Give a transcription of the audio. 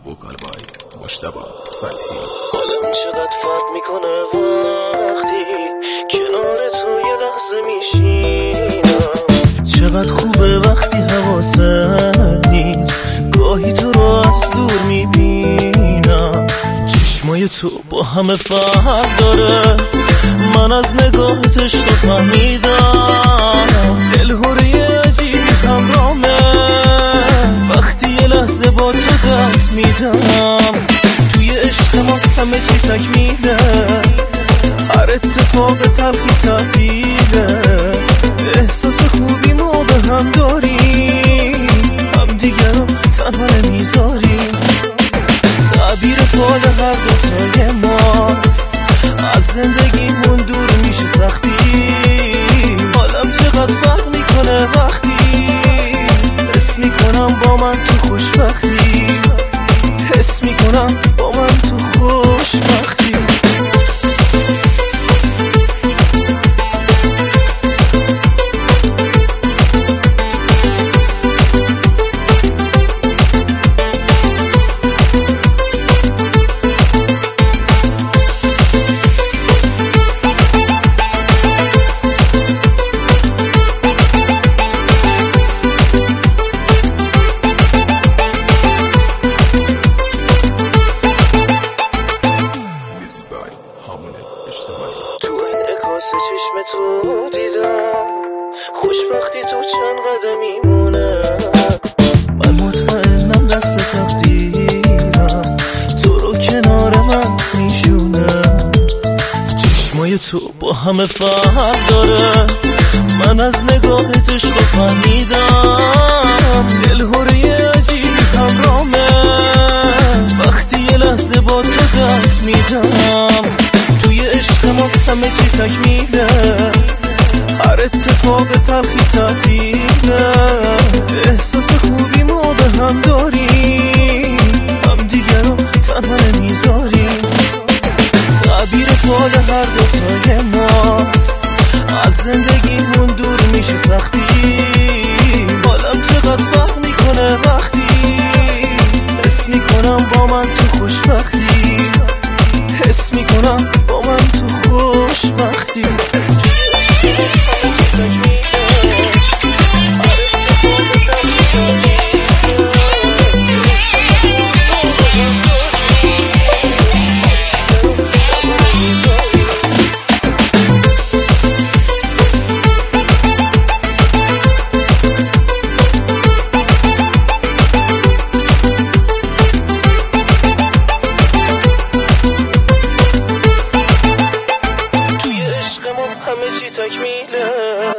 وکال بای مجتبی فتحی. حالم چقدر فرق میکنه وقتی کنار تو یه لحظه میشینم. چقدر خوبه وقتی حواست نیست، گاهی تو رو از دور میبینم. چشمای تو با همه فرق داره، من از نگاهت عشق فهمیدم. دلهوری عجیبی همرامه وقتی یه لحظه با تو دست میدم. توی عشق ما همه چی تکمیله، هر اتفاق تلخی تعطیله. احساس خوبی ما به هم داریم، هم دیگر رو تنها نمیذاریم. تعبیر فال هر دوتای ماست، از زندگیمون دور میشه سختی. حالم چقدر فرق میکنه وقتی حس میکنم با من تو خوشبختی، حس میکنم با من تو خوشبختی. تو این عکاس چشم تو دیدم خوشبختی تو چند قدم میمونه. من مطمئنم دست تقدیرم تو رو کنار من میشونه. چشمای تو با همه فرق داره، من از نگاهت عشق فهمیدم. دلهوری عجیبی همرامه وقتی یه لحظه با تو دست میدم. توی عشق ما همه چی تکمیله، هر اتفاق تلخی تعطیله. احساس خوبی ما به هم داریم، هم دیگر رو تنها نمیذاریم. تعبیر فال هر دوتای ماست، از زندگیمون دور میشه سختی. حالم چقدر فرق میکنه وقتی حس میکنم با من تو خوشبختی، حس میکنم با من تو خوشبختی. همه چی تکمیله،